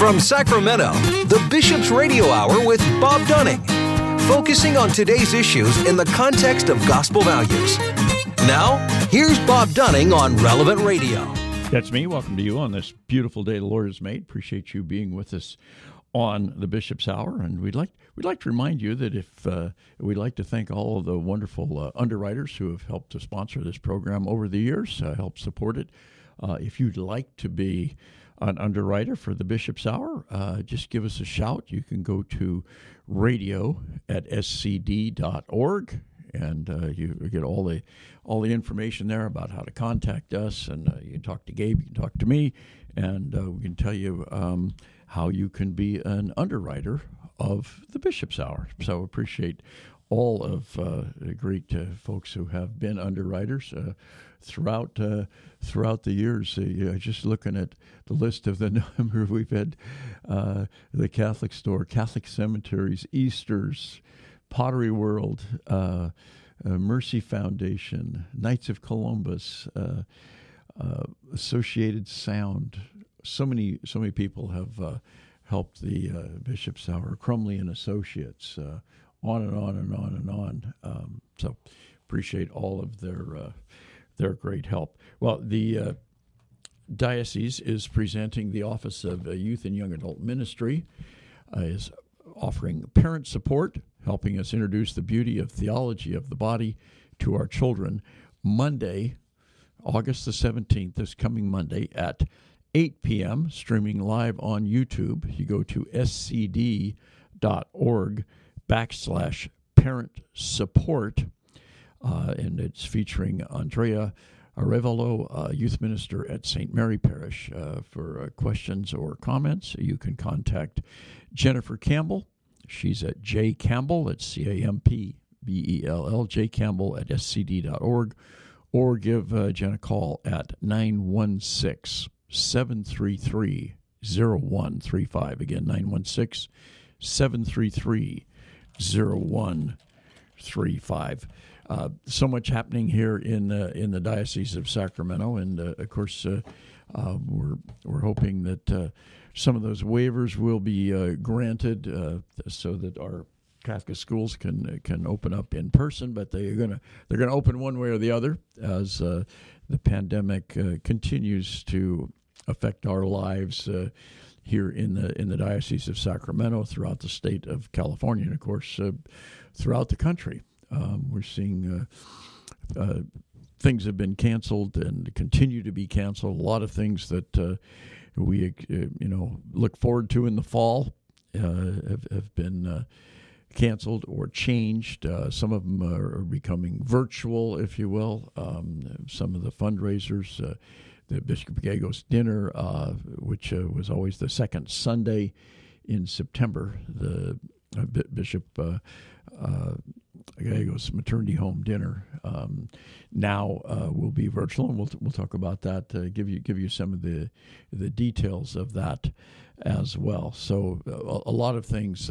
From Sacramento, the Bishop's Radio Hour with Bob Dunning, focusing on today's issues in the context of gospel values. Now, here's Bob Dunning on Relevant Radio. That's me. Welcome to you on this beautiful day the Lord has made. Appreciate you being with us on the Bishop's Hour, and we'd like to remind you that if we'd like to thank all of the wonderful underwriters who have helped to sponsor this program over the years, help support it. If you'd like to be an underwriter for the Bishop's Hour, just give us a shout. You can go to radio@scd.org, and you get all the information there about how to contact us, and you can talk to Gabe, you can talk to me, and we can tell you how you can be an underwriter of the Bishop's Hour. So appreciate all of the great folks who have been underwriters throughout the years. Just looking at the list of the number we've had, the Catholic Store, Catholic Cemeteries, Easters, Pottery World, Mercy Foundation, Knights of Columbus, Associated Sound. So many people have helped the Bishop's Hour, Crumley and Associates, on and on and on and on. So appreciate all of their great help. Well, the diocese is presenting the Office of Youth and Young Adult Ministry, is offering parent support, helping us introduce the beauty of theology of the body to our children. Monday, August the 17th, this coming Monday at 8 p.m., streaming live on YouTube. You go to scd.org/parent support, and it's featuring Andrea Arevalo, youth minister at St. Mary Parish. For questions or comments, you can contact Jennifer Campbell. She's at J Campbell, that's CAMPBELL, J Campbell at scd.org, or give Jen a call at 916-733-0135. Again, 916-733-0135. So much happening here in the Diocese of Sacramento, and of course, we're hoping that some of those waivers will be granted so that our Catholic schools can open up in person. But they're gonna open one way or the other as the pandemic continues to affect our lives here in the Diocese of Sacramento, throughout the state of California, and of course throughout the country. We're seeing things have been canceled and continue to be canceled. A lot of things that we look forward to in the fall have been canceled or changed. Some of them are becoming virtual, if you will. Some of the fundraisers, the Bishop Gallegos dinner, which was always the second Sunday in September, the Bishop Gallegos maternity home dinner now will be virtual, and we'll talk about that. Give you some of the details of that as well. So a lot of things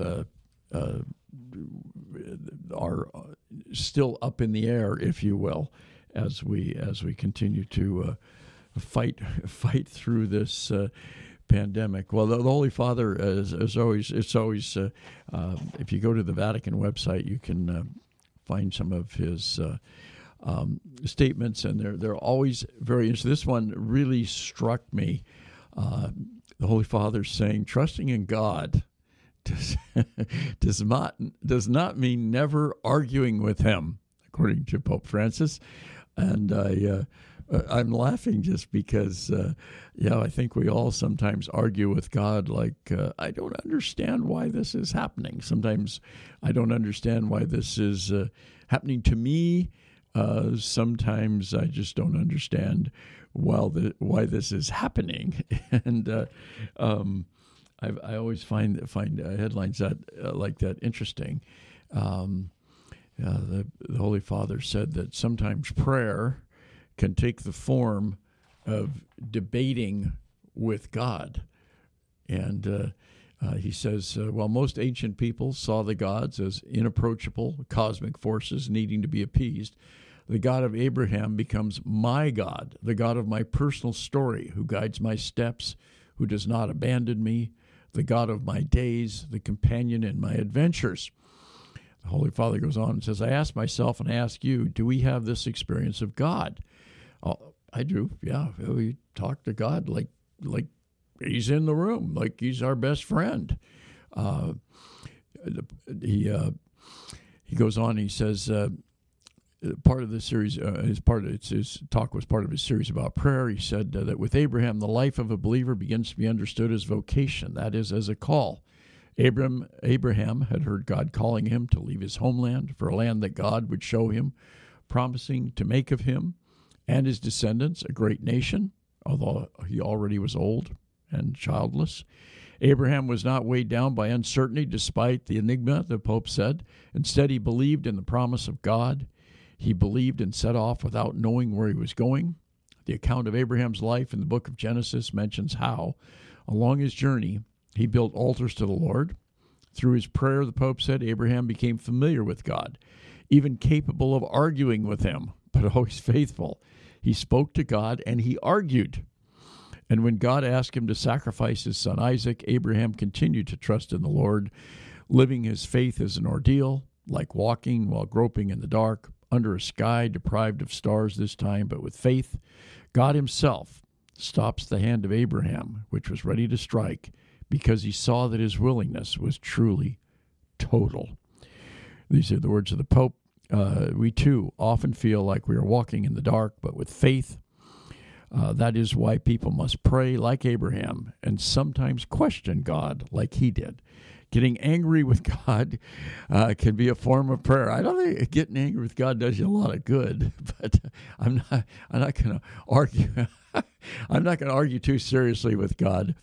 are still up in the air, if you will, as we continue to fight through this pandemic. Well, the Holy Father, as always, it's always if you go to the Vatican website, you can find some of his statements, and they're always very interesting. This one really struck me. The Holy Father saying, "Trusting in God does not mean never arguing with Him," according to Pope Francis, and I'm laughing just because, I think we all sometimes argue with God, like, I don't understand why this is happening. Sometimes I don't understand why this is happening to me. Sometimes I just don't understand why this is happening. And I always find headlines like that interesting. The Holy Father said that sometimes prayer can take the form of debating with God. And he says, while most ancient people saw the gods as inapproachable cosmic forces needing to be appeased, the God of Abraham becomes my God, the God of my personal story, who guides my steps, who does not abandon me, the God of my days, the companion in my adventures. The Holy Father goes on and says, I ask myself and I ask you, do we have this experience of God? Oh, I do, yeah. We talk to God like he's in the room, like he's our best friend. He goes on, he says, part of this series, his talk was part of his series about prayer. He said that with Abraham, the life of a believer begins to be understood as vocation, that is, as a call. Abraham had heard God calling him to leave his homeland for a land that God would show him, promising to make of him and his descendants a great nation, although he already was old and childless. Abraham was not weighed down by uncertainty despite the enigma, the Pope said. Instead, he believed in the promise of God. He believed and set off without knowing where he was going. The account of Abraham's life in the book of Genesis mentions how, along his journey, he built altars to the Lord. Through his prayer, the Pope said, Abraham became familiar with God, even capable of arguing with him, but always faithful. He spoke to God and he argued. And when God asked him to sacrifice his son Isaac, Abraham continued to trust in the Lord, living his faith as an ordeal, like walking while groping in the dark, under a sky deprived of stars this time, but with faith. God himself stops the hand of Abraham, which was ready to strike, because he saw that his willingness was truly total. These are the words of the Pope. We too often feel like we are walking in the dark, but with faith. That is why people must pray like Abraham and sometimes question God like he did. Getting angry with God can be a form of prayer. I don't think getting angry with God does you a lot of good, but I'm not going to argue. I'm not going to argue too seriously with God,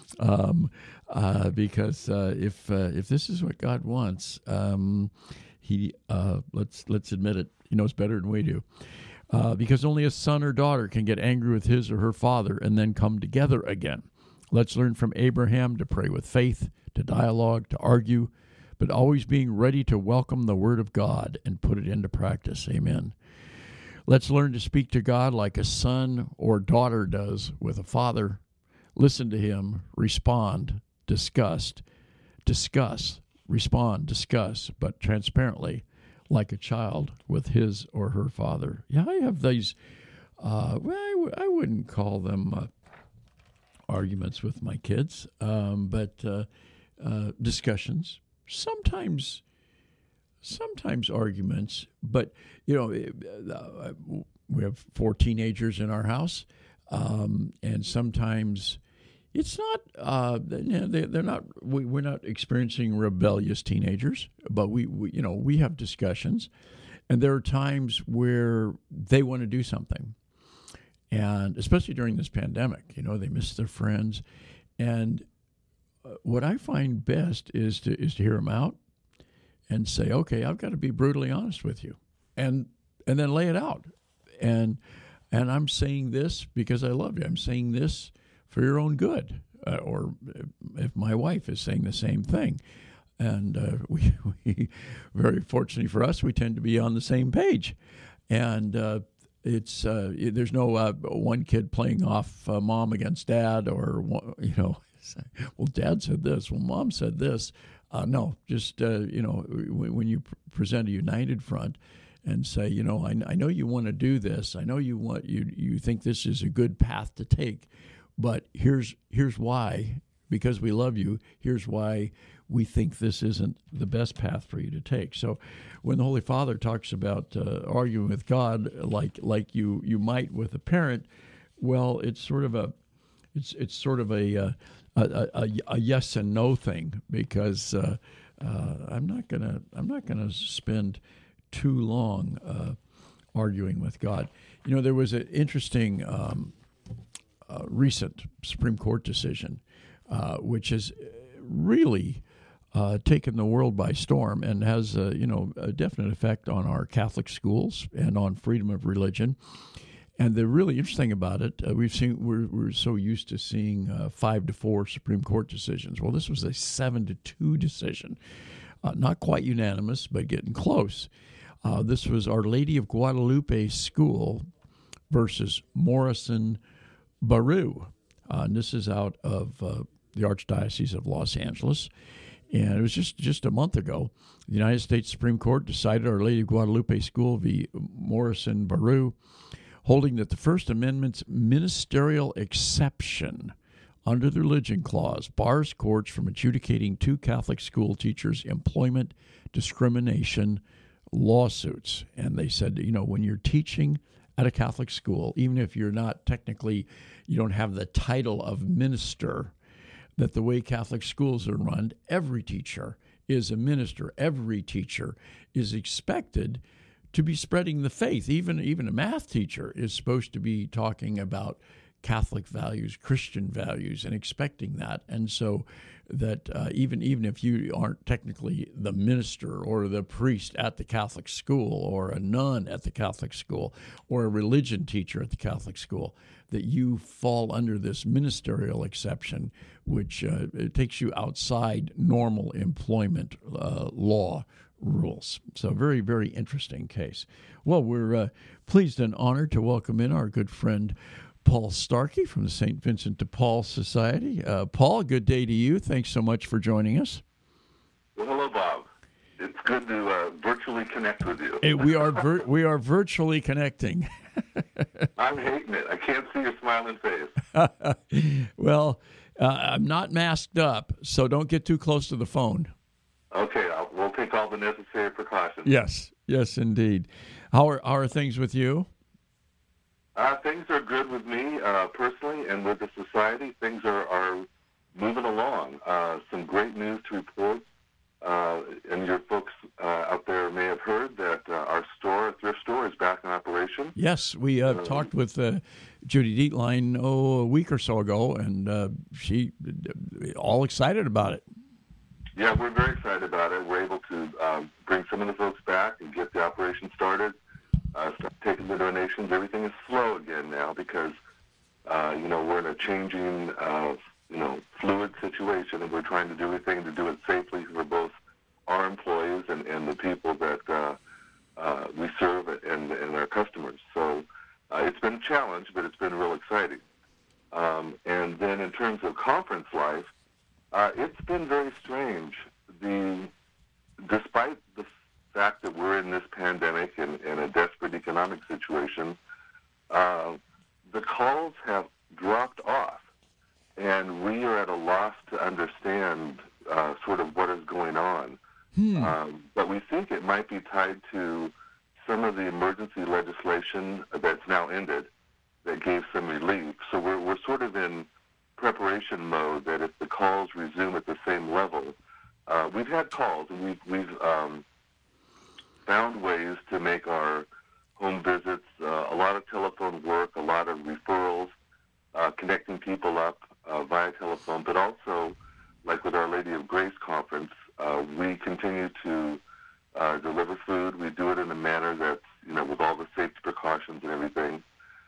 because if this is what God wants, he let's admit it, he knows better than we do. Because only a son or daughter can get angry with his or her father and then come together again. Let's learn from Abraham to pray with faith, to dialogue, to argue, but always being ready to welcome the word of God and put it into practice. Amen. Let's learn to speak to God like a son or daughter does with a father. Listen to him, respond, discuss, respond, discuss, but transparently, like a child with his or her father. Yeah, I have these, I wouldn't call them arguments with my kids, but discussions, sometimes arguments, but, we have 4 teenagers in our house, and sometimes it's not, they're not, we're not experiencing rebellious teenagers, but we have discussions, and there are times where they want to do something. And especially during this pandemic, they miss their friends. And what I find best is to hear them out and say, okay, I've got to be brutally honest with you, and then lay it out. And I'm saying this because I love you. I'm saying this for your own good. Or if my wife is saying the same thing. And we very fortunately for us, we tend to be on the same page. And it's there's no one kid playing off mom against dad, or well, dad said this, well, mom said this. No, just when you present a united front and say, I know you want to do this, I know you think this is a good path to take, but here's why. Because we love you, here's why we think this isn't the best path for you to take. So when the Holy Father talks about arguing with God like you might with a parent, well, it's sort of a yes and no thing, because I'm not gonna spend too long arguing with God. There was an interesting recent Supreme Court decision, which has really taken the world by storm and has a definite effect on our Catholic schools and on freedom of religion. And the really interesting about it, we're so used to seeing 5-4 Supreme Court decisions. Well, this was a 7-2 decision, not quite unanimous, but getting close. This was Our Lady of Guadalupe School versus Morrison Baru. And this is out of the Archdiocese of Los Angeles. And it was just a month ago, the United States Supreme Court decided Our Lady of Guadalupe School v. Morrison Baru, holding that the First Amendment's ministerial exception under the Religion Clause bars courts from adjudicating two Catholic school teachers' employment discrimination lawsuits. And they said, when you're teaching at a Catholic school, even if you're not technically, you don't have the title of minister, that the way Catholic schools are run, every teacher is a minister. Every teacher is expected to be spreading the faith. Even a math teacher is supposed to be talking about Catholic values, Christian values, and expecting that. And so that even if you aren't technically the minister or the priest at the Catholic school or a nun at the Catholic school or a religion teacher at the Catholic school, that you fall under this ministerial exception, which it takes you outside normal employment law rules. So very, very interesting case. Well, we're pleased and honored to welcome in our good friend Paul Starkey from the St. Vincent de Paul Society. Paul, good day to you. Thanks so much for joining us. Well, hello, Bob. It's good to virtually connect with you. Hey, we are virtually connecting. I'm hating it. I can't see your smiling face. Well, I'm not masked up, so don't get too close to the phone. Okay, we'll take all the necessary precautions. Yes, indeed. How are things with you? Things are good with me personally, and with the society. Things are moving along. Some great news to report. And your folks out there may have heard that our thrift store, is back in operation. Yes, we talked with Judy Dietlein a week or so ago, and she all excited about it. Yeah, we're very excited about it. We're able to bring some of the folks back and get the operation started. Start taking the donations. Everything is slow again now because we're in a changing fluid situation, and we're trying to do everything to do it safely for both our employees and the people that we serve and our customers. So it's been a challenge, but it's been real exciting. And then in terms of conference life, it's been very strange. Despite the fact that we're in this pandemic and a desperate economic situation, the calls have dropped off. And we are at a loss to understand sort of what is going on. But we think it might be tied to some of the emergency legislation that's now ended that gave some relief. So we're sort of in preparation mode that if the calls resume at the same level, we've had calls, and we've found ways to make our home visits, a lot of telephone work, a lot of referrals, connecting people up via telephone, but also, like with Our Lady of Grace Conference, we continue to deliver food. We do it in a manner that's, with all the safety precautions and everything.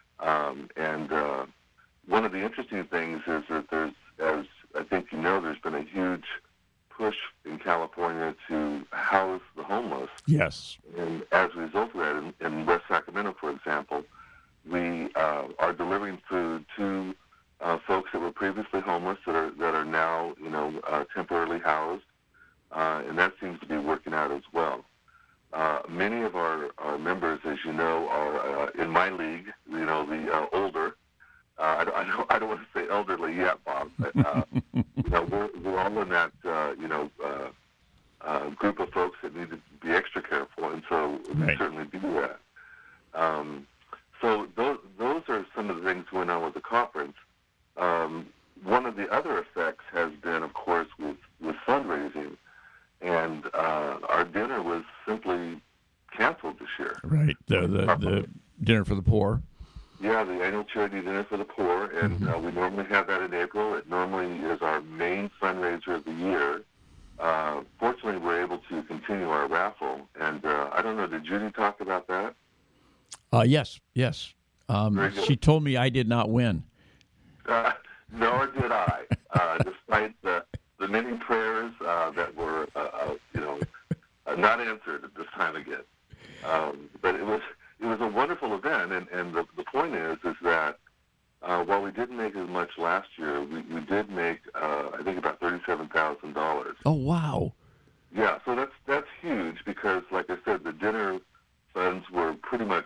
And one of the interesting things is that as I think there's been a huge push in California to house the homeless. Yes. And as a result of that, in West Sacramento, for example, we are delivering food to folks that were previously homeless that are now, temporarily housed, and that seems to be working out as well. Many of our members, as you know, are in my league, the older. I don't want to say elderly yet, Bob, but we're all in that group of folks that need to be extra careful, and so we certainly do that. So those are some of the things going on with the conference. One of the other effects has been, of course, with fundraising, and our dinner was simply canceled this year. Right, the dinner for the poor. Yeah, the annual charity dinner for the poor, and we normally have that in April. It normally is our main fundraiser of the year. Fortunately, we're able to continue our raffle, and I don't know, did Judy talk about that? Yes. She told me I did not win. Nor did I, despite the many prayers that were, not answered at this time again. But it was a wonderful event, and the point is that while we didn't make as much last year, we did make, I think, about $37,000. Oh, wow. Yeah, so that's huge because, like I said, the dinner funds were pretty much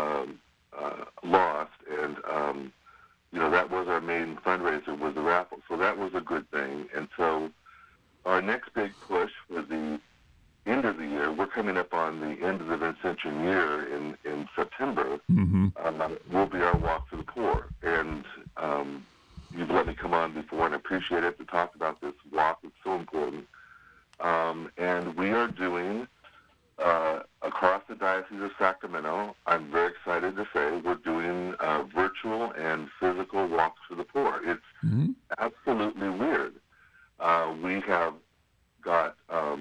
lost, and that was our main fundraiser, was the raffle. So that was a good thing. And so our next big push for the end of the year, we're coming up on the end of the Vincentian year in September, will be our Walk for the Poor. And you've let me come on before, and I appreciate it, to talk about this walk. It's so important. And we are doing, across the Diocese of Sacramento, I'm very excited to say, we're doing virtual and physical walks for the poor. It's absolutely weird. We have got,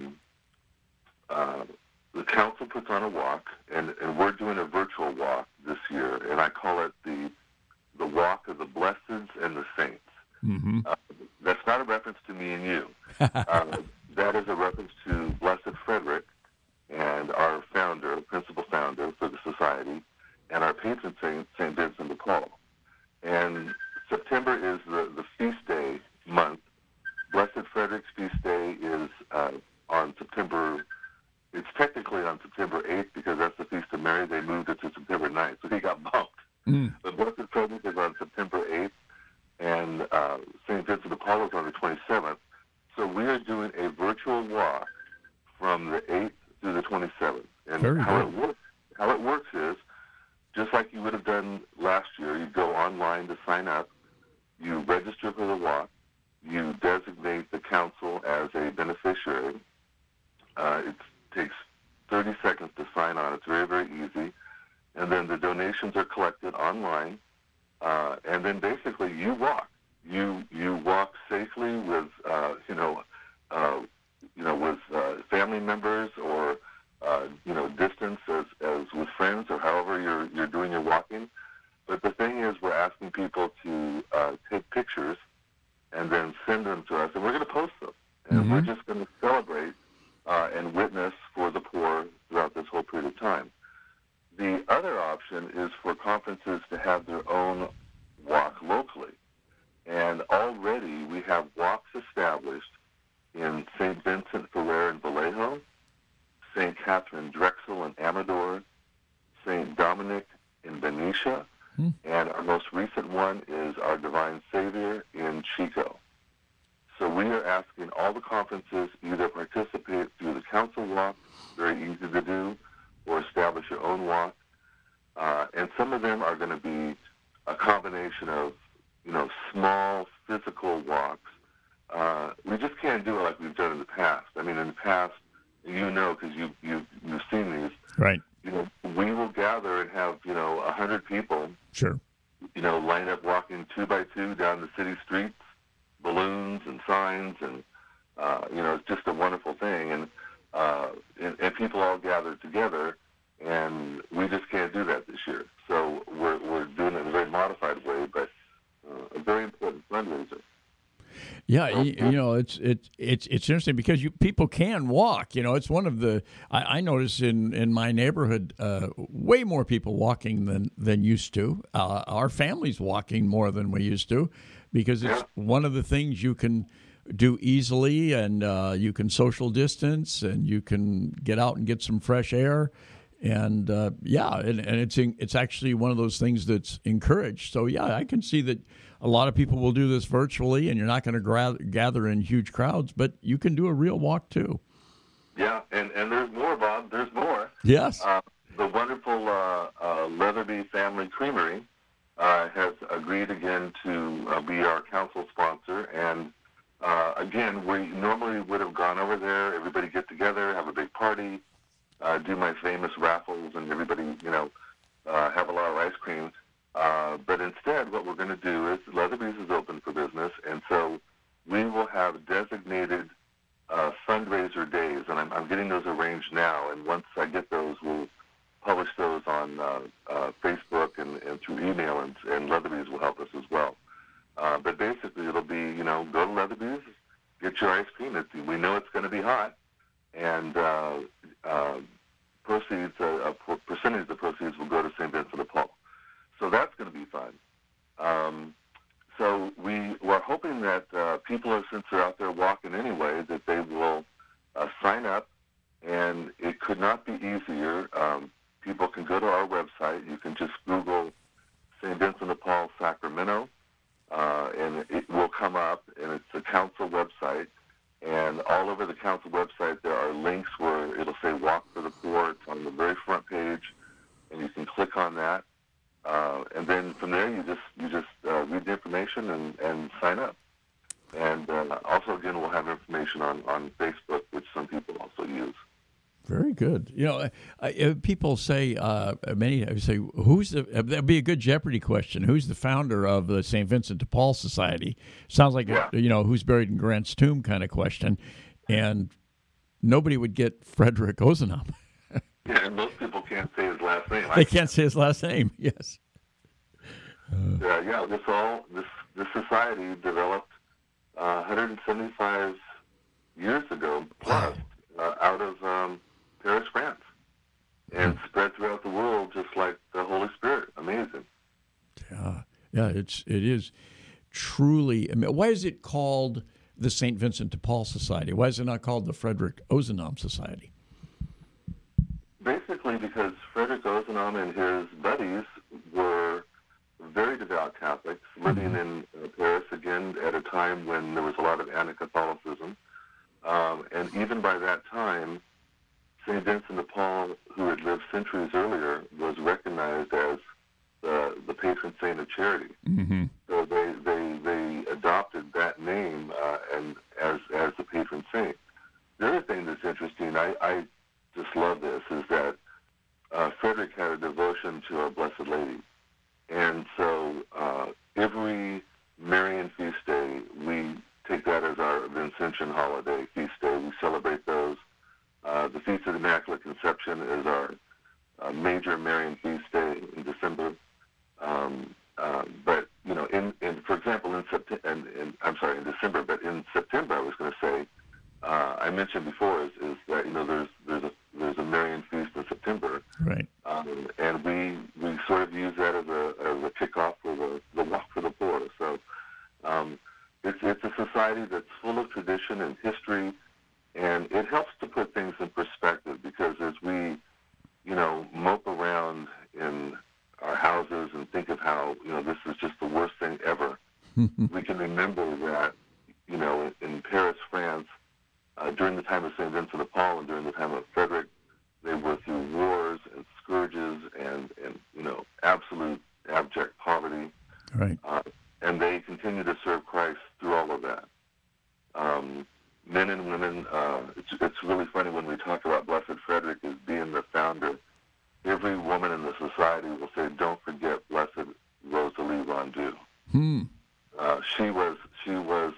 the council puts on a walk, and we're doing a virtual walk this year, and I call it the Walk of the Blesseds and the Saints. That's not a reference to me and you. That is a reference to Blessed Frederick and our founder, principal founder for the society, and our patron saint, St. Vincent de Paul. And September is the feast day month. Blessed Frederick's feast day is on September. It's technically on September 8th because that's the Feast of Mary. They moved it to September 9th, so he got bumped. But Blessed Frederick is on September 8th, and St. Vincent de Paul is on the 27th. So we are doing a virtual walk from the 8th through the 27th. And how it works is, just like you would have done last year, you go online to sign up, you register for the walk, you designate the council as a beneficiary. It takes 30 seconds to sign on. It's very, very easy. And then the donations are collected online, and then basically you walk. You walk safely with with family members, or distance as with friends, or however you're doing your walking. But the thing is, we're asking people to take pictures and then send them to us, and we're going to post them, and we're just going to celebrate and witness for the poor throughout this whole period of time. The other option is for conferences to have their own walk locally. And already we have walks established in St. Vincent Ferrer in Vallejo, St. Catherine Drexel in Amador, St. Dominic in Benicia, and our most recent one is our Divine Savior in Chico. So we are asking all the conferences either participate through the council walk, very easy to do, or establish your own walk. And some of them are going to be a combination of, small physical walks. We just can't do it like we've done in the past. I mean, in the past, because you've seen these. Right. We will gather and have, 100 people. Sure. Line up walking 2 by 2 down the city streets, balloons and signs, and, it's just a wonderful thing. And people all gather together, and we just can't do that this year. So we're doing it in a very modified way, but a very important fundraiser. Yeah, it's interesting because people can walk. It's one of the I notice in my neighborhood way more people walking than used to. Our family's walking more than we used to because it's one of the things you can do easily, and you can social distance, and you can get out and get some fresh air. And it's actually one of those things that's encouraged. So I can see that a lot of people will do this virtually, and you're not going to gather in huge crowds, but you can do a real walk too. Yeah, and there's more, Bob. There's more. Yes. The wonderful Leatherby Family Creamery has agreed again to be our council sponsor, and again, we normally would have gone over there, everybody get together, have a big party, do my famous raffles, and everybody, have a lot of ice cream. But instead, what we're going to do is Leatherby's is open for business, and so we will have designated fundraiser days, and I'm getting those arranged now. And once I get those, we'll publish those on Facebook and through email, and Leatherby's will help us as well. But basically, it'll be, go to Leatherby's, get your ice cream. We know it's going to be hot, and proceeds, a percentage of the proceeds will go to St. Vincent de Paul. So that's going to be fun. So we're hoping that people, since they're out there walking anyway, that they will sign up, and it could not be easier. People can go to our website. You can just Google St. Vincent de Paul, Sacramento, and it will come up, and it's the council website. And all over the council website, there are links where it'll say Walk for the Poor. It's on the very front page, and you can click on that. And then from there, you just read the information and sign up. And also, again, we'll have information on Facebook, which some people also use. Very good. People say, many say, that'd be a good Jeopardy question. Who's the founder of the St. Vincent de Paul Society? Sounds like, who's buried in Grant's tomb kind of question. And nobody would get Frederick Ozanam. Yeah, and most people can't say his last name. They can't say his last name, yes. This society developed 175 years ago plus out of Paris, France, and spread throughout the world just like the Holy Spirit. Amazing. Yeah, it is truly. Why is it called the St. Vincent de Paul Society? Why is it not called the Frederick Ozanam Society? Basically, because Frederick Ozanam and his buddies were very devout Catholics living in Paris, again, at a time when there was a lot of anti-Catholicism. And even by that time, St. Vincent de Paul, who had lived centuries earlier, was recognized as the patron saint of charity. Mm-hmm. So they adopted that name and as the patron saint. The other thing that's interesting, I just love this, is that Frederick had a devotion to Our Blessed Lady. And so every Marian feast day, we take that as our Vincentian holiday feast day. We celebrate those. The Feast of the Immaculate Conception is our major Marian feast day in December. But for example, in December. But in September, I was going to say, I mentioned before is that there's a Marian feast in September, right? And we sort of use that as a kickoff for the Walk for the Poor. So it's a society that's full of tradition and history, and it helps to put things in perspective, because as we mope around in our houses and think of how this is just the worst thing ever, we can remember that in Paris, France, during the time of St. Vincent de Paul and during the time of Frederick, they were through wars and scourges and absolute abject poverty. Right. And they continue to serve Christ through all of that. Men and women, it's really funny when we talk about Blessed Frederick as being the founder. Every woman in the society will say, "Don't forget Blessed Rosalie Rondeau." She was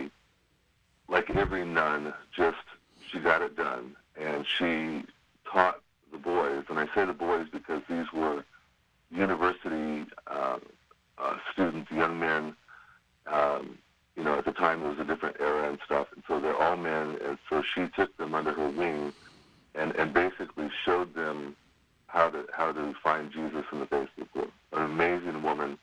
like every nun, she got it done, and she taught the boys. And I say the boys because these were university students, young men. At the time it was a different era and stuff, and so they're all men. And so she took them under her wing, and basically showed them how to find Jesus in the face of the poor. An amazing woman,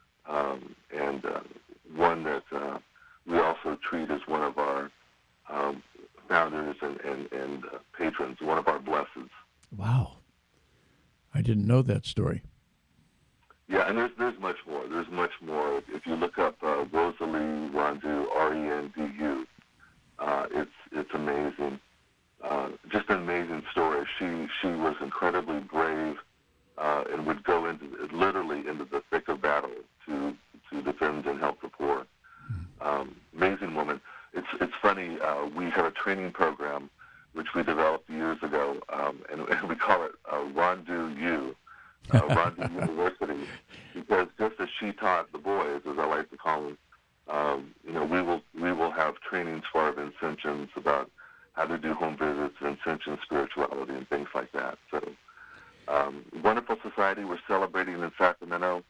and one that we also treat as one of our founders and patrons, one of our blesseds. Wow, I didn't know that story. Yeah, and there's much more. There's much more. If you look up Rosalie Rondeau, Rendu, it's amazing. Just an amazing story. She was incredibly brave and would go literally into the thick of battle to defend and help the poor. Amazing woman. It's funny. We have a training program which we developed years ago, and we call it Rondeau U. Rondeau University, because just as she taught the boys, as I like to call them, we will have trainings for our Vincentians about how to do home visits, Vincentian spirituality, and things like that. So, wonderful society. We're celebrating in Sacramento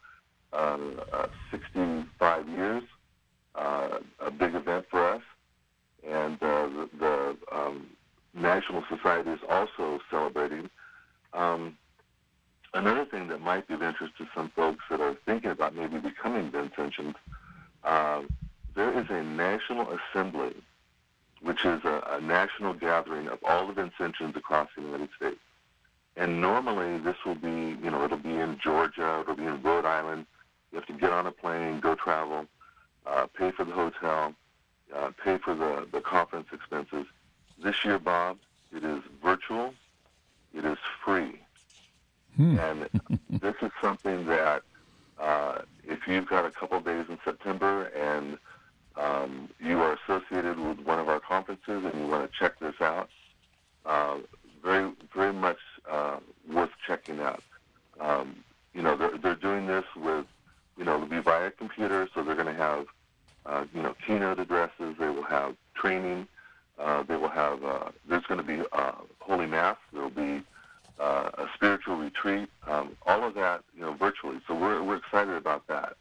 65 years, a big event for us, and the National Society is also celebrating. Another thing that might be of interest to some folks that are thinking about maybe becoming Vincentians, there is a National Assembly, which is a national gathering of all the Vincentians across the United States. And normally this will be, it'll be in Georgia, it'll be in Rhode Island. You have to get on a plane, go travel, pay for the hotel, pay for the conference expenses. This year, Bob, it is virtual, it is free. And this is something that if you've got a couple of days in September and you are associated with one of our conferences and you want to check this out, very, very much worth checking out. They're doing this with, it'll be via computer, so they're going to have, keynote addresses. They will have training. They will have, there's going to be Holy Mass. There will be a spiritual retreat, all of that, virtually. So we're excited about that.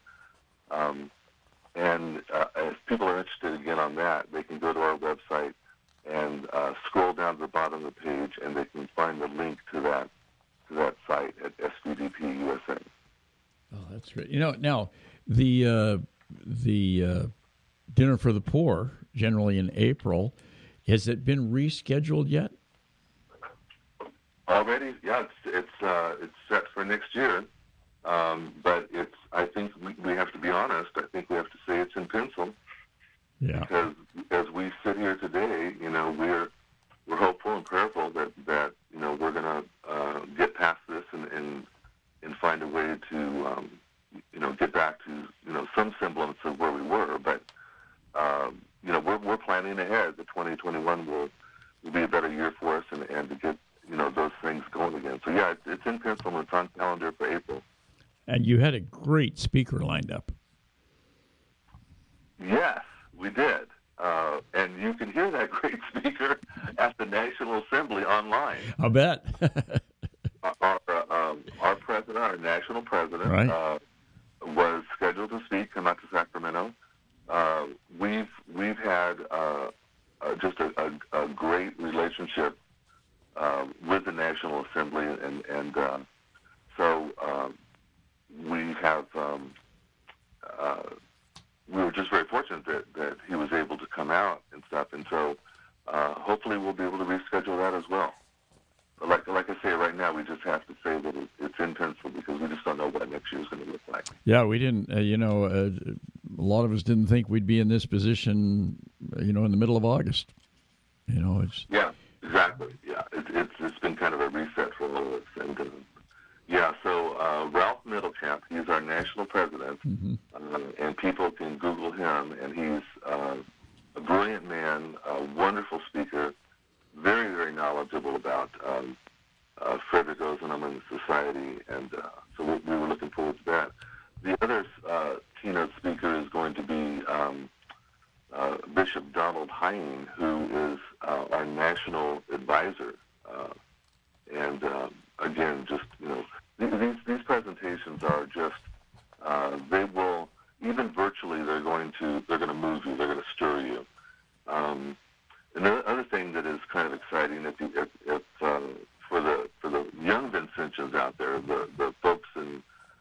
And if people are interested again on that, they can go to our website and scroll down to the bottom of the page, and they can find the link to that site at SVDP USA. Oh, that's great. Now the Dinner for the Poor, generally in April, has it been rescheduled yet? Already, yeah, it's set for next year, but I think we have to be honest. I think we have to say it's in pencil. Yeah. Because as we sit here today, we're hopeful and prayerful that we're going to get past this and find a way to get back to some semblance of where we were. But we're planning ahead. The 2021 will be a better year for us, and to get those things going again. So yeah, it's in pencil and it's on calendar for April. And you had a great speaker lined up. Yes, we did. And you can hear that great speaker at the National Assembly online. I'll bet. Our president, our national president, right. Was scheduled to speak, come out to Sacramento. We've had just a great relationship with the National Assembly, and so we have. We were just very fortunate that he was able to come out and stuff, and so hopefully we'll be able to reschedule that as well. But like I say, right now we just have to say that it's in pencil because we just don't know what next year is going to look like. Yeah, we didn't. A lot of us didn't think we'd be in this position, in the middle of August. It's. Yeah, exactly. Yeah, it's been kind of a reset for all of us, and. So Ralph Middlechamp, he's our national president, and people can Google him, and he's a brilliant man, a wonderful speaker, very, very knowledgeable about Frederick Ozanam Society, and so we were looking forward to that. The other keynote speaker is going to be Bishop Donald Heying, who is our national advisor, and again, just these presentations are just they will, even virtually, they're going to move you, they're going to stir you. And the other thing that is kind of exciting, if for the young Vincentians out there, the folks in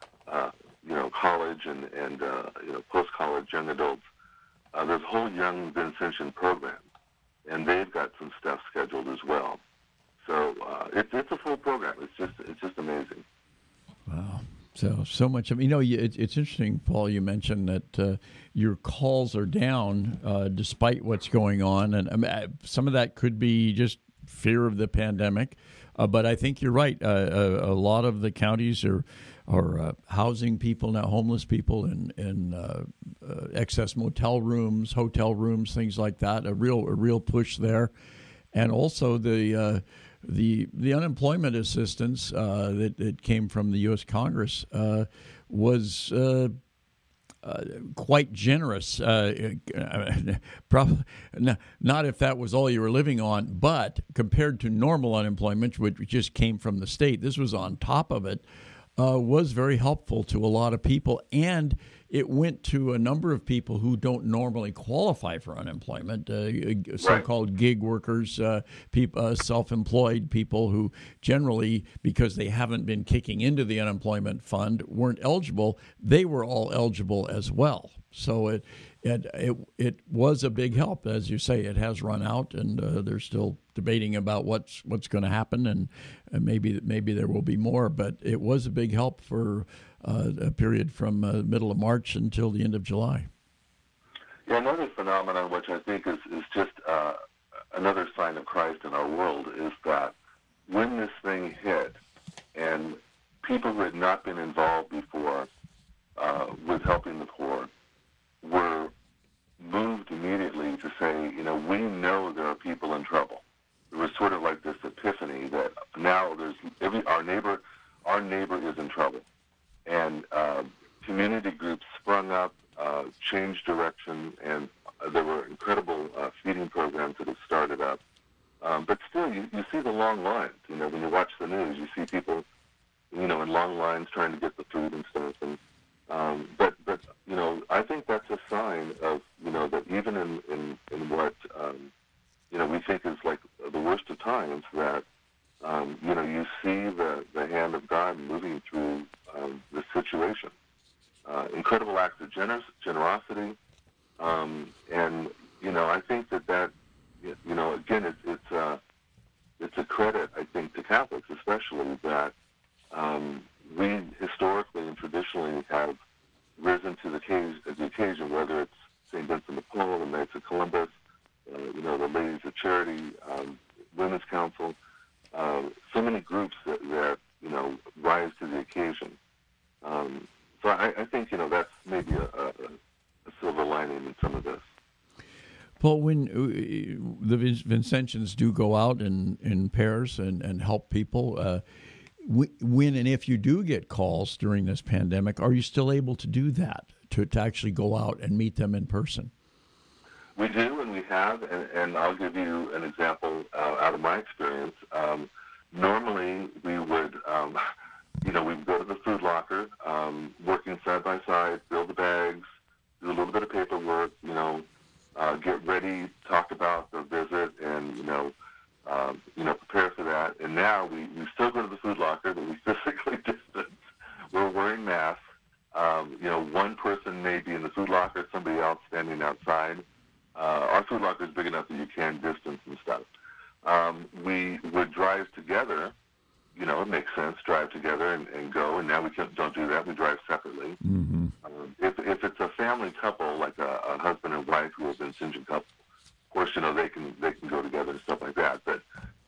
college and post-college young adults, there's a whole young Vincentian program, and they've got some stuff scheduled as well. So it's a full program. It's just amazing. Wow. So much. It's interesting, Paul, you mentioned that your calls are down despite what's going on. And some of that could be just fear of the pandemic. But I think you're right. A lot of the counties are housing people now, homeless people in excess motel rooms, hotel rooms, things like that. A real push there. And also the unemployment assistance that came from the U.S. Congress was quite generous. Probably not if that was all you were living on, but compared to normal unemployment, which just came from the state, this was on top of it. Was very helpful to a lot of people, and it went to a number of people who don't normally qualify for unemployment, so-called gig workers, people, self-employed people who generally, because they haven't been kicking into the unemployment fund, weren't eligible. They were all eligible as well. So it was a big help. As you say, it has run out, and they're still debating about what's going to happen, and maybe there will be more. But it was a big help for a period from middle of March until the end of July. Yeah, another phenomenon which I think is just another sign of Christ in our world is that when this thing hit, and people who had not been involved before with helping the poor were moved immediately to say, we know there are people in trouble. It was sort of like this epiphany that now our neighbor is in trouble. And community groups sprung up, changed direction, and there were incredible feeding programs that have started up. But still, you see the long lines. When you watch the news, you see people, in long lines trying to get the food and stuff. And but I think that's a sign of that even in what we think is like the worst of times, that you see the hand of God moving through this situation. Incredible acts of generosity, and I think that again it's a credit, I think, to Catholics especially, that we historically and traditionally have risen to the occasion, whether it's St. Vincent de Paul, the Knights of Columbus, the Ladies of Charity, Women's Council, so many groups that rise to the occasion. So I think that's maybe a silver lining in some of this. Paul, when the Vincentians do go out in pairs and help people, when and if you do get calls during this pandemic, are you still able to do that, to actually go out and meet them in person? We do, and we have, and I'll give you an example out of my experience. Normally, we would, we'd go to the food locker, working side by side, fill the bags, do a little bit of paperwork, get ready, talk about the visit, and, prepare for that. And now we still go to the food locker, but we physically distance. We're wearing masks. One person may be in the food locker, somebody else standing outside. Our food locker is big enough that you can distance and stuff. We would drive together. It makes sense, drive together and go. And now we don't do that. We drive separately. Mm-hmm. If it's a family couple, like a husband and wife who are a Vincentian couple, of course, they can go together and stuff like that. But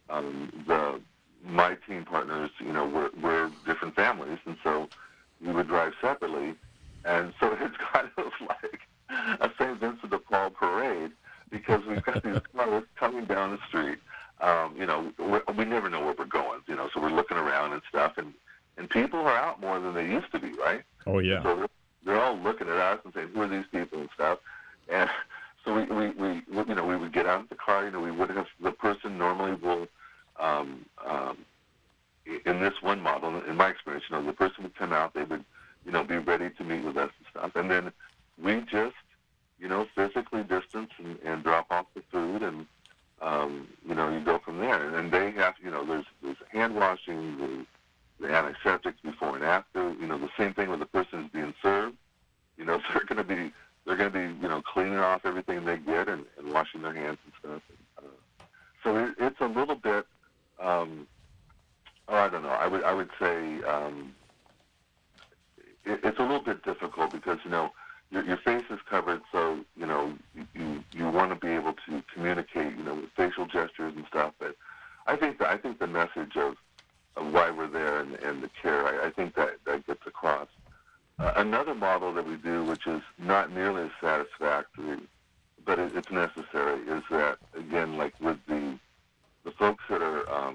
my team partners, we're different families, and so we would drive separately. And so it's kind of like a St. Vincent de Paul parade, because we've got these cars coming down the street. We never know where we're going, so we're looking around and stuff, and people are out more than they used to be, right? Oh, yeah. So they're all looking at us and saying, who are these people and stuff? And so we would get out of the car, we would have, the person normally will, in this one model, in my experience, the person would come out, they would, be ready to meet with us and stuff. And then we just, physically distance and drop off the food, and, you go from there. And they have, there's hand washing, the antiseptics before and after, the same thing when the person is being served. So they're going to be, cleaning off everything they get and washing their hands and stuff. So it's a little bit, I don't know, I would say it's a little bit difficult because, your face is covered, so, you want to be able to communicate, with facial gestures and stuff. But I think the message of why we're there and the care, I think that gets across. Another model that we do, which is not nearly as satisfactory, but it's necessary, is that, again, like with the folks that are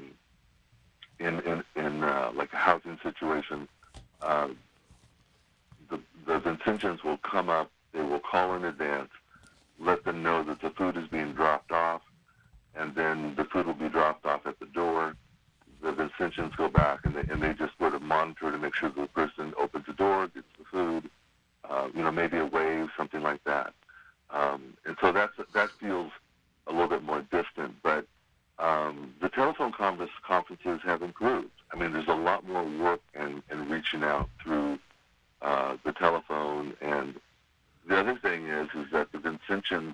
in like a housing situation, the Vincentians will come up, they will call in advance, let them know that the food is being dropped off, and then the food will be dropped off at the door. The Vincentians go back and they just sort of monitor to make sure the person opens the door, gets the food, maybe a wave, something like that. And so that feels a little bit more distant, but the telephone conferences have improved. I mean, there's a lot more work and reaching out through the telephone. And the other thing is that the Vincentians,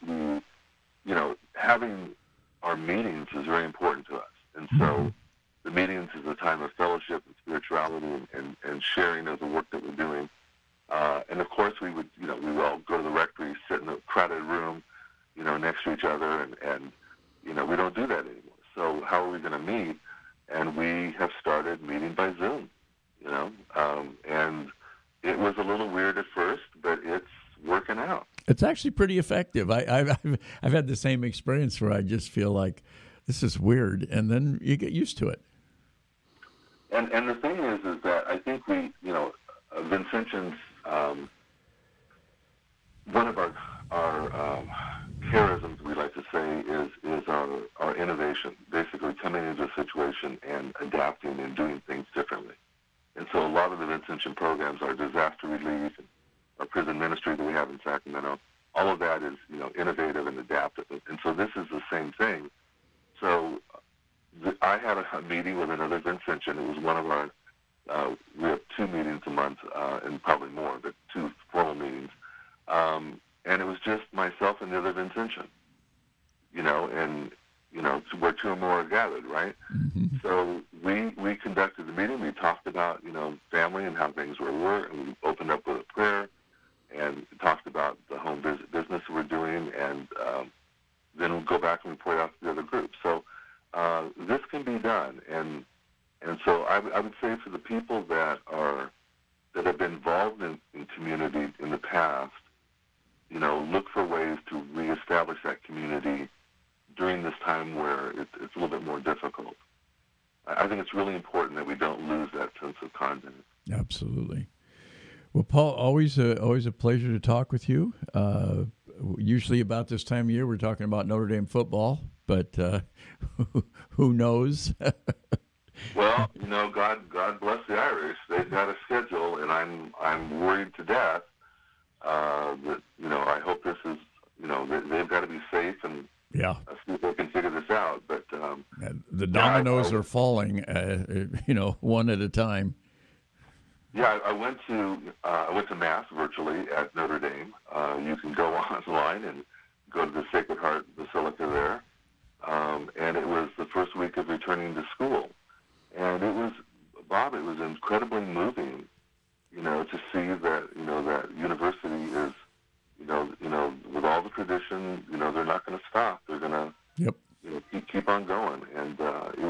having our meetings is very important to us. And so the meetings is a time of fellowship and spirituality and sharing of the work that we're doing. And of course, we would all go to the rectory, sit in a crowded room, next to each other, and we don't do that anymore. So how are we going to meet? And we have started meeting by Zoom, and it was a little weird at first, but it's working out. It's actually pretty effective. I've had the same experience where I just feel like this is weird, and then you get used to it. And the thing is that I think we, Vincentians, one of our charisms, we like to say, is our innovation, basically coming into a situation and adapting and doing things differently. And so a lot of the Vincentian programs, our disaster relief, and our prison ministry that we have in Sacramento, all of that is, innovative and adaptive. And so this is the same thing. So I had a meeting with another Vincentian. It was one of our, we have 2 meetings a month, and probably more, but 2 formal meetings. And it was just myself and the other Vincentian, where 2 or more are gathered, right? Mm-hmm. So we conducted the meeting. We talked about, family and how things were, and we opened up with a prayer and talked about the home business we're doing, and then we'll go back and report out to the other groups. So this can be done, and so I would say for the people that have been involved in community in the past, look for ways to reestablish that community during this time where it's a little bit more difficult. I think it's really important that we don't lose that sense of content. Absolutely. Well, Paul, always a pleasure to talk with you. Usually about this time of year, we're talking about Notre Dame football, but who knows? Well, God bless the Irish. They've got a schedule, and I'm worried to death that I hope this is they've got to be safe and see if they can figure this out. But the dominoes are falling, one at a time. Yeah, I went to Mass virtually at Notre Dame. You can go online and go to the Sacred Heart Basilica there, and it was the first week of returning to school, and it was incredibly moving, to see that that university is, with all the tradition, they're not going to stop. They're going to keep on going, and it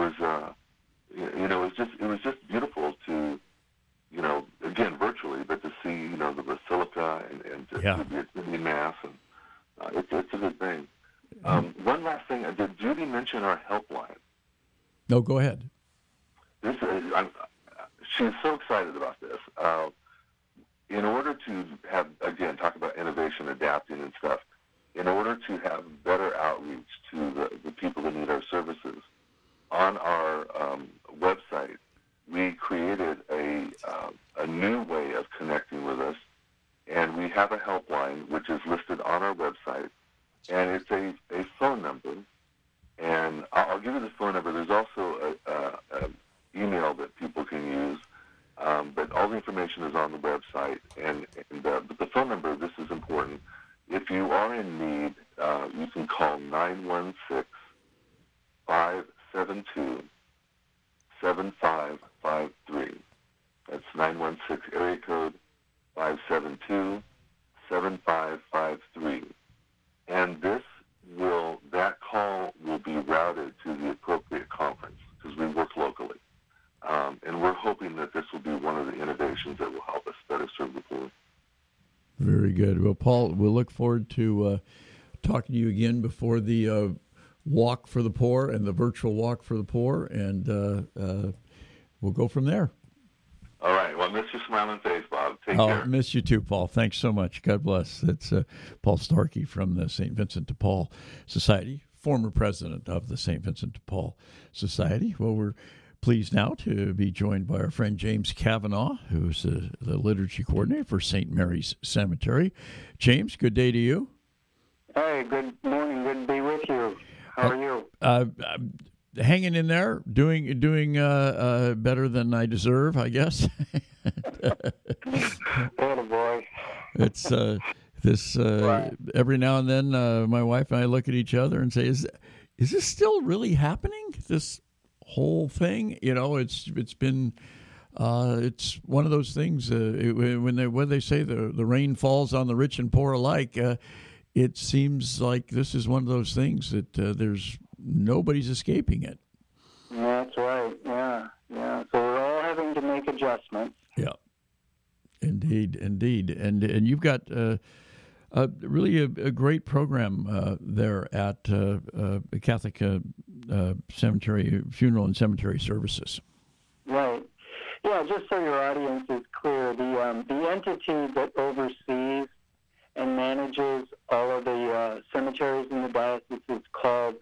was just beautiful to. Again, virtually, but to see, the Basilica and to be attending Mass, and it's a good thing. One last thing, did Judy mention our helpline? No, go ahead. She's so excited about this. In order to have, again, talk about innovation, adapting and stuff, in order to have better outreach to the people that need our services, on our website, we created a new way of connecting with us, and we have a helpline which is listed on our website, and it's a phone number, and I'll give you the phone number. There's also an email that people can use, but all the information is on the website, but the phone number, this is important. If you are in need, you can call 916-572-7553. That's 916 area code 572-7553. And that call will be routed to the appropriate conference because we work locally. And we're hoping that this will be one of the innovations that will help us better serve the poor. Very good. Well, Paul, we'll look forward to talking to you again before the Walk for the Poor and the virtual Walk for the Poor, and we'll go from there. All right. Well, I miss your smiling face, Bob. Take care. I miss you too, Paul. Thanks so much. God bless. That's Paul Starkey from the St. Vincent de Paul Society, former president of the St. Vincent de Paul Society. Well, we're pleased now to be joined by our friend James Kavanaugh, who's the liturgy coordinator for St. Mary's Cemetery. James, good day to you. Hey, good morning. Good to be with you. How are you? Hanging in there, doing better than I deserve, I guess. Oh boy! It's every now and then, my wife and I look at each other and say, "Is this still really happening? This whole thing?" It's been it's one of those things. When they say the rain falls on the rich and poor alike, it seems like this is one of those things that there's nobody's escaping it. That's right. Yeah. So we're all having to make adjustments. Yeah, indeed, and you've got really a great program there at Catholic Cemetery Funeral and Cemetery Services. Right. Yeah. Just so your audience is clear, the entity that oversees and manages all of the cemeteries in the diocese is called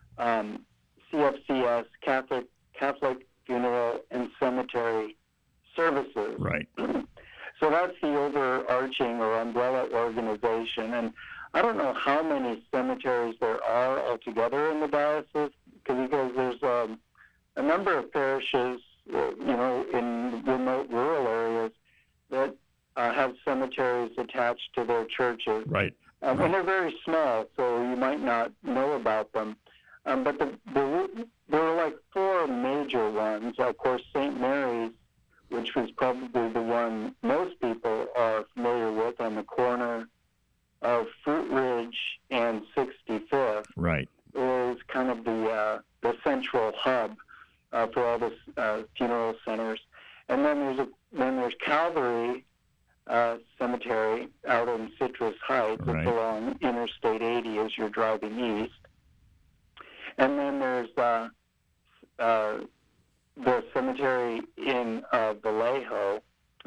CFCS, Catholic Funeral and Cemetery Services. Right. So that's the overarching or umbrella organization. And I don't know how many cemeteries there are altogether in the diocese, because there's a number of parishes, in remote rural areas that have cemeteries attached to their churches. Right. And they're very small, so you might not know about them. But there were like four major ones. Of course, St. Mary's, which was probably the one most people are familiar with, on the corner of Fruit Ridge and 65th. Right. Is kind of the central hub for all the funeral centers. And then there's Calvary Cemetery out in Citrus Heights. Right. It's along Interstate 80 as you're driving east. And then there's the cemetery in Vallejo.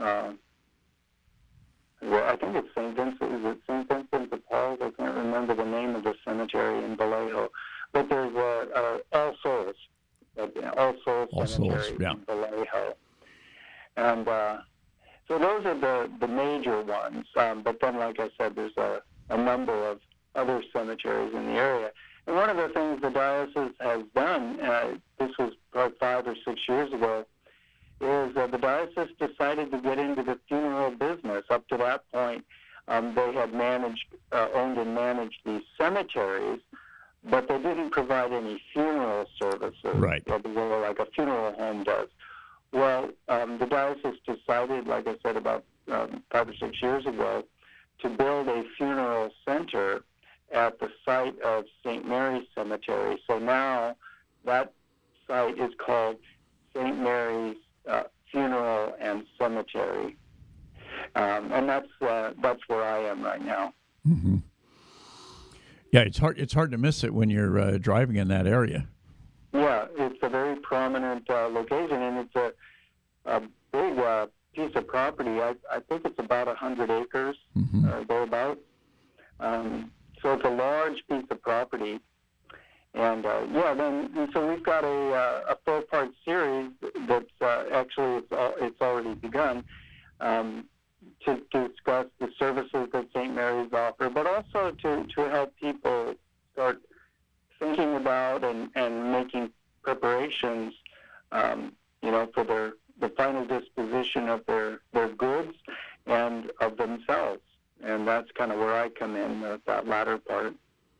I think it's St. Vincent. Is it St. Vincent de Paul? I can't remember the name of the cemetery in Vallejo. But there's All Souls. All Cemetery in Vallejo. And so those are the major ones. But then, like I said, there's a number of other cemeteries in the area. And one of the things the diocese has done, this was probably 5 or 6 years ago, is the diocese decided to get into the funeral business. Up to that point, they had owned and managed these cemeteries, but they didn't provide any funeral services. Right. Like a funeral home does. Well, the diocese decided, like I said, about 5 or 6 years ago, to build a funeral center at the site of St. Mary's Cemetery. So now that site is called St. Mary's Funeral and Cemetery. And that's where I am right now. Mm-hmm. Yeah, it's hard to miss it when you're driving in that area. Yeah, it's a very prominent location, and it's a big piece of property. I think it's about 100 acres, or thereabouts. So it's a large piece of property. And so we've got a 4-part series that's actually it's already begun to discuss the services that St. Mary's offer, but also to help people start thinking about and making preparations, for the final disposition of their goods and of themselves. And that's kind of where I come in, that latter part.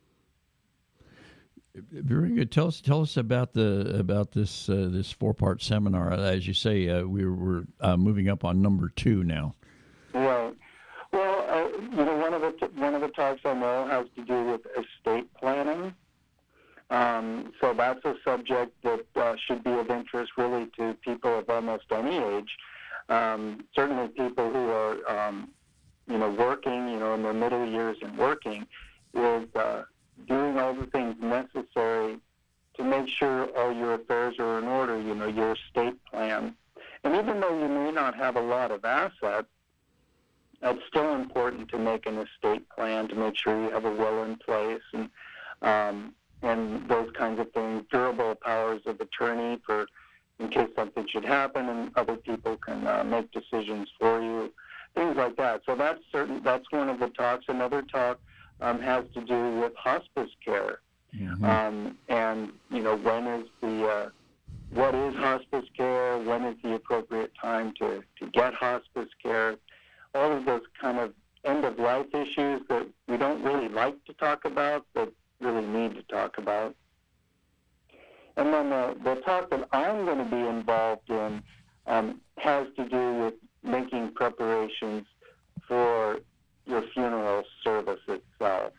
Very good. Tell us about this 4-part seminar. As you say, we're moving up on number 2 now. Right. Well, one of the talks I know has to do with estate planning. So that's a subject that should be of interest really to people of almost any age. Certainly people who are working, in their middle years and working, is doing all the things necessary to make sure all your affairs are in order, your estate plan. And even though you may not have a lot of assets, it's still important to make an estate plan, to make sure you have a will in place and those kinds of things, durable powers of attorney for in case something should happen, and other people can make decisions for you, things like that. So that's one of the talks. Another talk has to do with hospice care. And, when is what is hospice care? When is the appropriate time to get hospice care? All of those kind of end-of-life issues that we don't really like to talk about, but really need to talk about. And then the talk that I'm going to be involved in has to do with making preparations for your funeral service itself.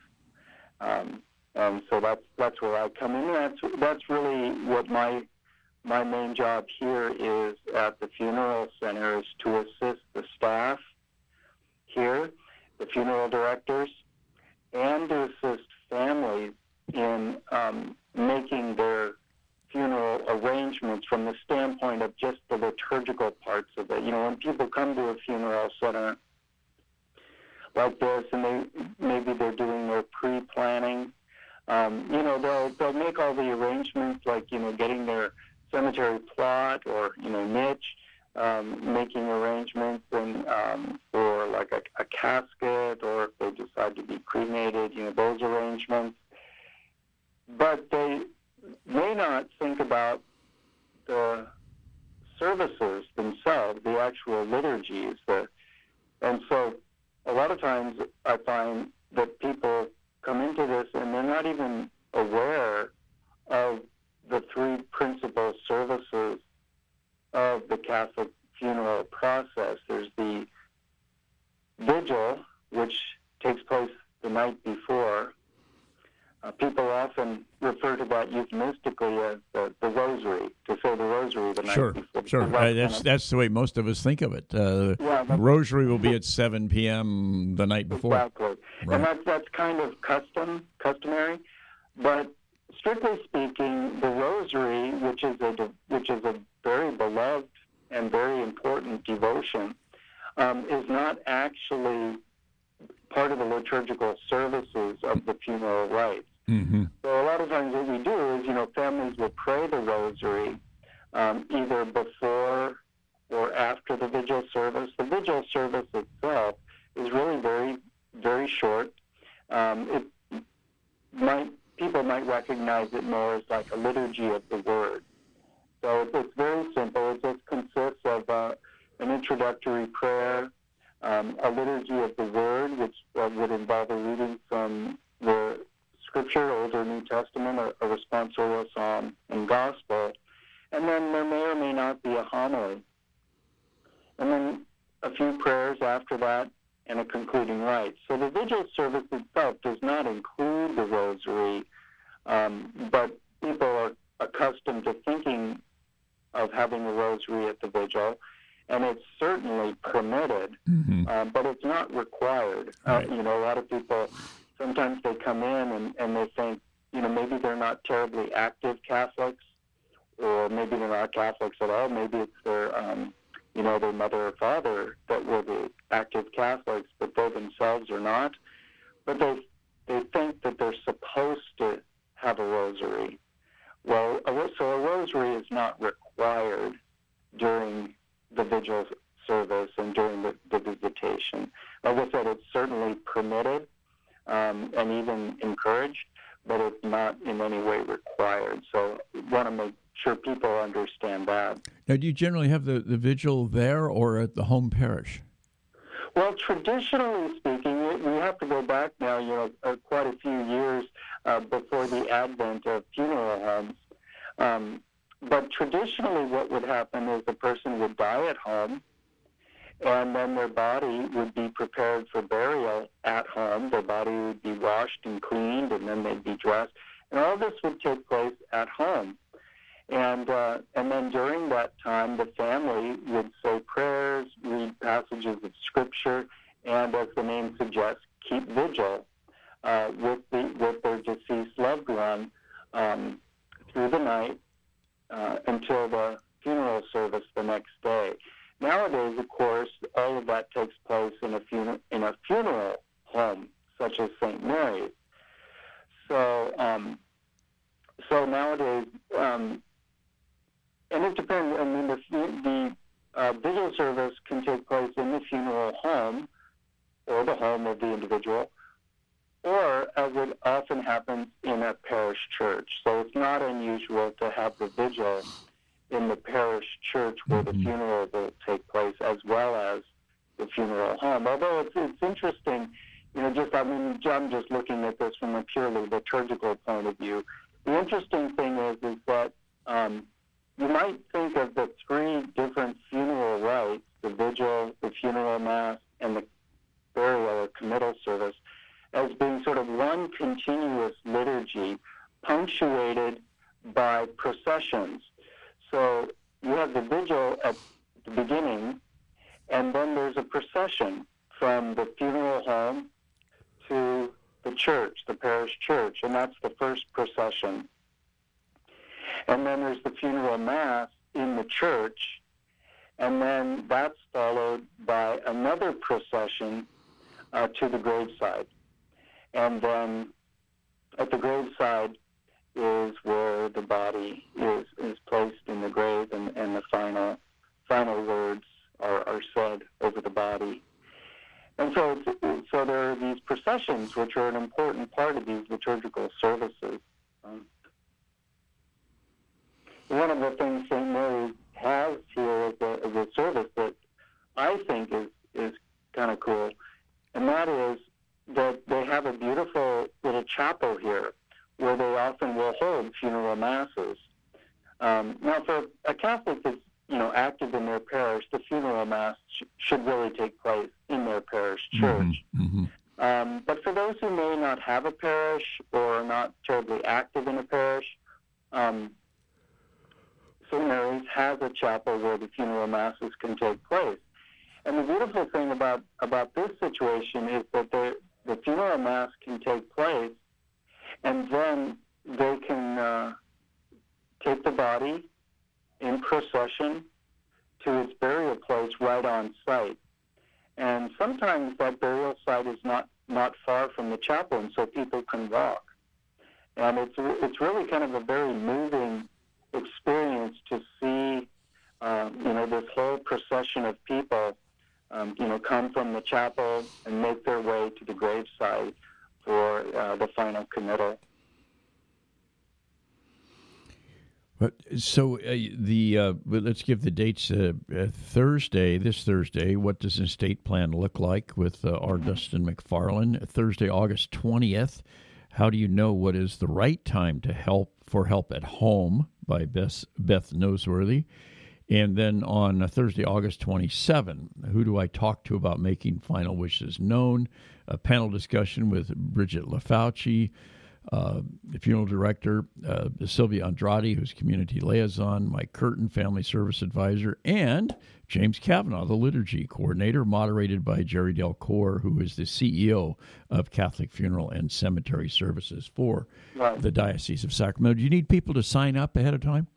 And so that's where I come in. That's really what my main job here is at the funeral center, is to assist the staff here, the funeral directors, and to assist families in making their funeral arrangements from the standpoint of just the liturgical parts of it. When people come to a funeral center like this, and maybe they're doing their pre-planning, they'll make all the arrangements, like, getting their cemetery plot or, niche, making arrangements and for like a casket, or if they decide to be cremated, those arrangements. But they may not think about the services themselves, the actual liturgies. And so a lot of times I find that people come into this and they're not even aware of the three principal services of the Catholic funeral process. There's the vigil, which takes place the night before. People often refer to that euphemistically as the rosary, to say the rosary the night before. Sure. That's the way most of us think of it. The rosary will be at 7 p.m. the night before. Exactly. Right. And that's kind of customary. But strictly speaking, the rosary, which is a very beloved and very important devotion, is not actually part of the liturgical services of the funeral rites. Mm-hmm. So a lot of times what we do is, families will pray the rosary either before or after the vigil service. The vigil service itself is really very, very short. People might recognize it more as like a liturgy of the word. So it's very simple. It just consists of an introductory prayer, a liturgy of the word, which would involve a reading from the Scripture, Old or New Testament, a responsorial psalm and gospel, and then there may or may not be a homily. And then a few prayers after that and a concluding rite. So the vigil service itself does not include the rosary, but people are accustomed to thinking of having a rosary at the vigil, and it's certainly permitted, but it's not required. Right. A lot of people, sometimes they come in and they think, maybe they're not terribly active Catholics, or maybe they're not Catholics at all. Maybe it's their, their mother or father that were the active Catholics, but they themselves are not. But they think that they're supposed to have a rosary. Well, so a rosary is not required during the vigil service and during the visitation. Like I said, it's certainly permitted and even encouraged, but it's not in any way required. So we want to make sure people understand that. Now, do you generally have the vigil there or at the home parish? Well, traditionally speaking, we have to go back now, quite a few years before the advent of funeral homes. But traditionally what would happen is the person would die at home, and then their body would be prepared for burial at home. Their body would be washed and cleaned, and then they'd be dressed. And all this would take place at home. And then during that time, the family would say prayers, read passages of Scripture, and as the name suggests, keep vigil with their deceased loved one through the night until the funeral service the next day. Nowadays, of course, all of that takes place in a funeral home, such as St. Mary's. So nowadays, And it depends. I mean, the vigil service can take place in the funeral home or the home of the individual, or as it often happens, in a parish church. So it's not unusual to have the vigil in the parish church where the funeral will take place, as well as the funeral home. Although it's interesting, I'm just looking at this from a purely liturgical point of view. The interesting thing is that you might think of the three different funeral rites, the vigil, the funeral mass, and the burial or committal service, as being sort of one continuous liturgy punctuated by processions. So you have the vigil at the beginning, and then there's a procession from the funeral home to the church, the parish church, and that's the first procession. And then there's the funeral mass in the church, and then that's followed by another procession to the graveside. And then at the graveside is where the body is placed in the grave, and the final words are said over the body. And so there are these processions, which are an important part of these liturgical services. One of the things St. Mary has here as a service that I think is kind of cool, and that is that they have a beautiful little chapel here where they often will hold funeral masses. Now, for a Catholic that's active in their parish, the funeral mass should really take place in their parish church. But for those who may not have a parish or are not terribly active in a parish, St. Mary's has a chapel where the funeral masses can take place. And the beautiful thing about this situation is that the funeral mass can take place, and then they can take the body in procession to its burial place right on site. And sometimes that burial site is not far from the chapel, and so people can walk. And it's really kind of a very moving experience to see, this whole procession of people, come from the chapel and make their way to the graveside for the final committal. But so let's give the dates. This Thursday, what does the estate plan look like with R. Dustin McFarland? Thursday, August 20th. How do you know what is the right time to help at home by Beth Noseworthy? And then on Thursday, August 27, who do I talk to about making final wishes known? A panel discussion with Bridget LaFauci, the funeral director, Sylvia Andrade, who's community liaison, Mike Curtin, family service advisor, and James Kavanaugh, the liturgy coordinator, moderated by Jerry Del Cor, who is the CEO of Catholic Funeral and Cemetery Services for the Diocese of Sacramento. Do you need people to sign up ahead of time?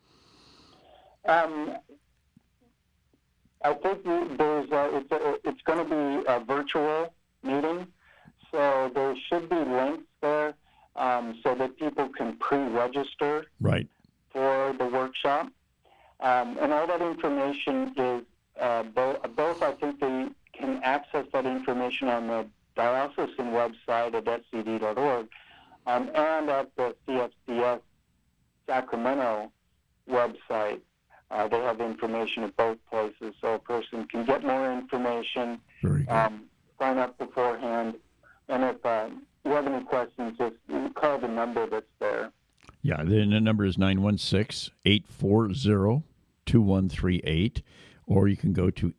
I think it's going to be a virtual meeting, so there should be links there so that people can pre-register for the workshop. And all that information is both. I think they can access that information on the diocesan website at scd.org and at the CFCS Sacramento website. They have information at both places, so a person can get more information, sign up beforehand, and if you have any questions, just call the number that's there. Yeah, the number is 916-840-2138, or you can go to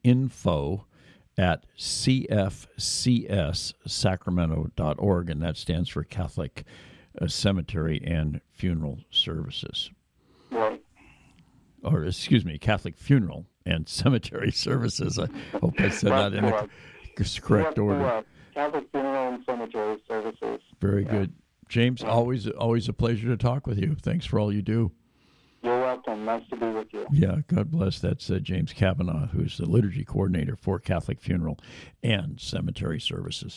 info@cfcssacramento.org, and that stands for Catholic Cemetery and Funeral Services. Right. Or, excuse me, Catholic Funeral and Cemetery Services. I hope I said that in the correct order. Catholic Funeral and Cemetery Services. Very good. James, always a pleasure to talk with you. Thanks for all you do. You're welcome. Nice to be with you. Yeah, God bless. That's James Kavanaugh, who's the liturgy coordinator for Catholic Funeral and Cemetery Services.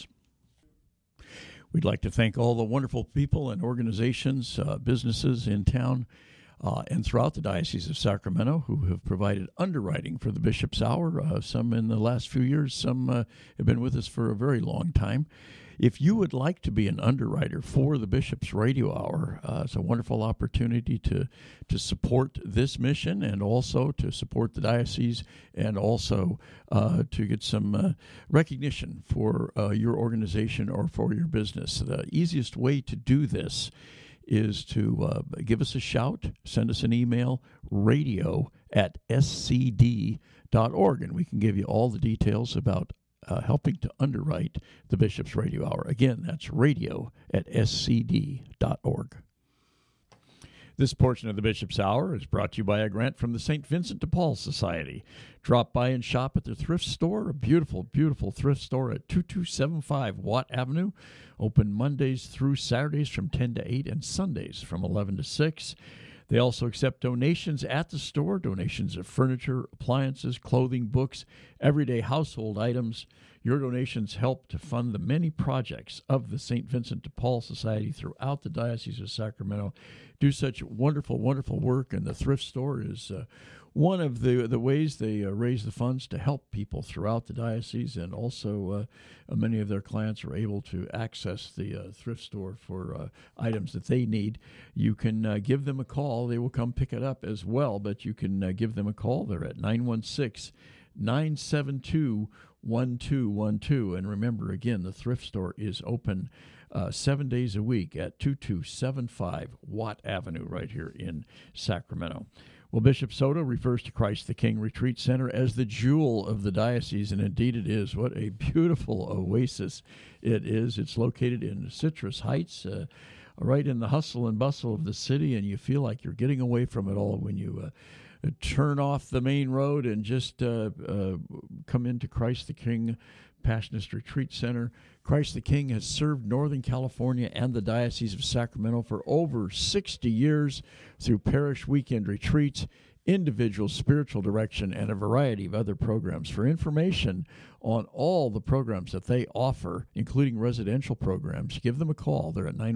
We'd like to thank all the wonderful people and organizations, businesses in town and throughout the Diocese of Sacramento who have provided underwriting for the Bishop's Hour, some in the last few years, some have been with us for a very long time. If you would like to be an underwriter for the Bishop's Radio Hour, it's a wonderful opportunity to support this mission and also to support the diocese and also to get some recognition for your organization or for your business. The easiest way to do this is to give us a shout, send us an email, radio@scd.org, and we can give you all the details about helping to underwrite the Bishop's Radio Hour. Again, that's radio@scd.org. This portion of the Bishop's Hour is brought to you by a grant from the St. Vincent de Paul Society. Drop by and shop at their thrift store, a beautiful, beautiful thrift store at 2275 Watt Avenue, open Mondays through Saturdays from 10 to 8 and Sundays from 11 to 6. They also accept donations at the store, donations of furniture, appliances, clothing, books, everyday household items. Your donations help to fund the many projects of the St. Vincent de Paul Society throughout the Diocese of Sacramento. Do such wonderful, wonderful work, and the thrift store is one of the ways they raise the funds to help people throughout the diocese, and also many of their clients are able to access the thrift store for items that they need. You can give them a call. They will come pick it up as well, but you can give them a call. They're at 916-972-1212. And remember, again, the thrift store is open 7 days a week at 2275 Watt Avenue right here in Sacramento. Well, Bishop Soto refers to Christ the King Retreat Center as the jewel of the diocese, and indeed it is. What a beautiful oasis it is. It's located in Citrus Heights, right in the hustle and bustle of the city, and you feel like you're getting away from it all when you turn off the main road and just come into Christ the King Passionist Retreat Center. Christ the King has served Northern California and the Diocese of Sacramento for over 60 years through parish weekend retreats, individual spiritual direction, and a variety of other programs. For information on all the programs that they offer, including residential programs, give them a call. They're at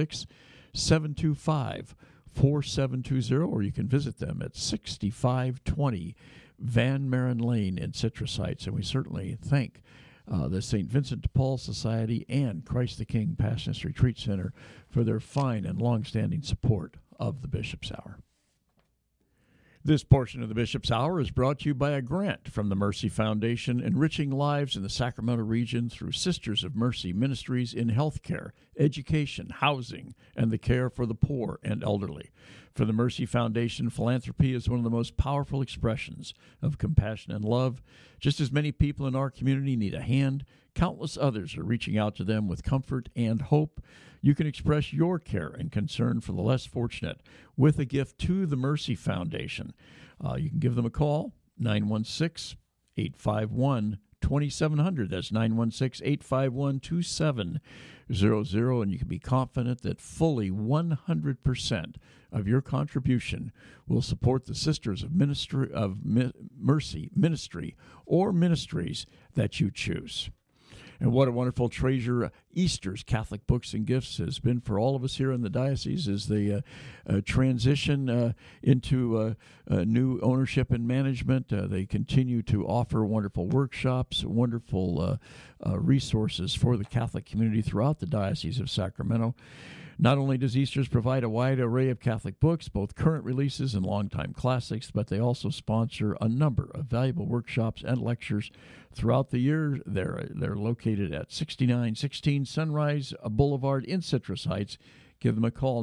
916-725-4720, or you can visit them at 6520 Van Maren Lane in Citrus Heights. And we certainly thank the St. Vincent de Paul Society and Christ the King Passionist Retreat Center for their fine and long-standing support of the Bishop's Hour. This portion of the Bishop's Hour is brought to you by a grant from the Mercy Foundation, enriching lives in the Sacramento region through Sisters of Mercy ministries in healthcare, education, housing, and the care for the poor and elderly. For the Mercy Foundation, philanthropy is one of the most powerful expressions of compassion and love. Just as many people in our community need a hand, countless others are reaching out to them with comfort and hope. You can express your care and concern for the less fortunate with a gift to the Mercy Foundation. You can give them a call, 916-851-2700. That's 916-851-2700. And you can be confident that fully 100% of your contribution will support the Sisters of Mercy ministry or ministries that you choose. And what a wonderful treasure Easter's Catholic Books and Gifts has been for all of us here in the diocese as they transition into new ownership and management. They continue to offer wonderful workshops, wonderful resources for the Catholic community throughout the Diocese of Sacramento. Not only does Easter's provide a wide array of Catholic books, both current releases and longtime classics, but they also sponsor a number of valuable workshops and lectures throughout the year. They're located at 6916 Sunrise Boulevard in Citrus Heights. Give them a call,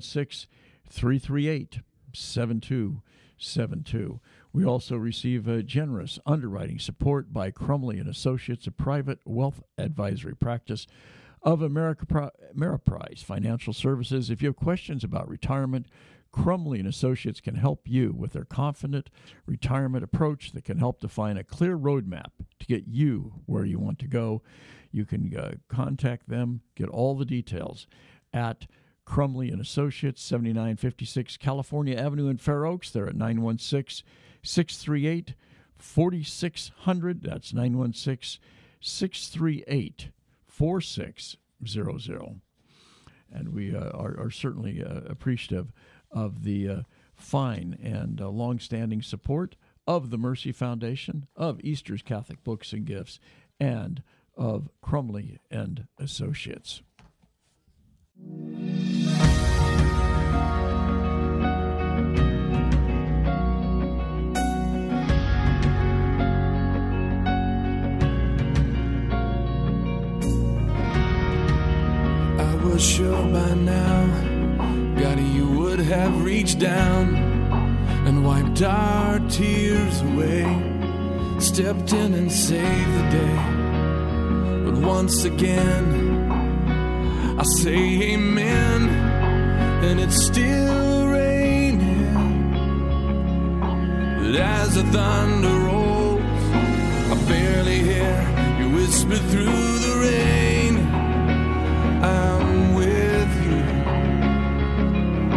916-338-7272. We also receive generous underwriting support by Crumley & Associates, a private wealth advisory practice of Ameriprise Financial Services. If you have questions about retirement, Crumley & Associates can help you with their confident retirement approach that can help define a clear roadmap to get you where you want to go. You can contact them, get all the details at Crumley & Associates, 7956 California Avenue in Fair Oaks. They're at 916-638-4600. That's 916-638-4600. And we are certainly appreciative of the fine and longstanding support of the Mercy Foundation, of Easter's Catholic Books and Gifts, and of Crumley and Associates. I was sure by now, God, you would have reached down and wiped our tears away, stepped in and saved the day. But once again, I say amen, and it's still raining. But as the thunder rolls, I barely hear you whisper through the rain.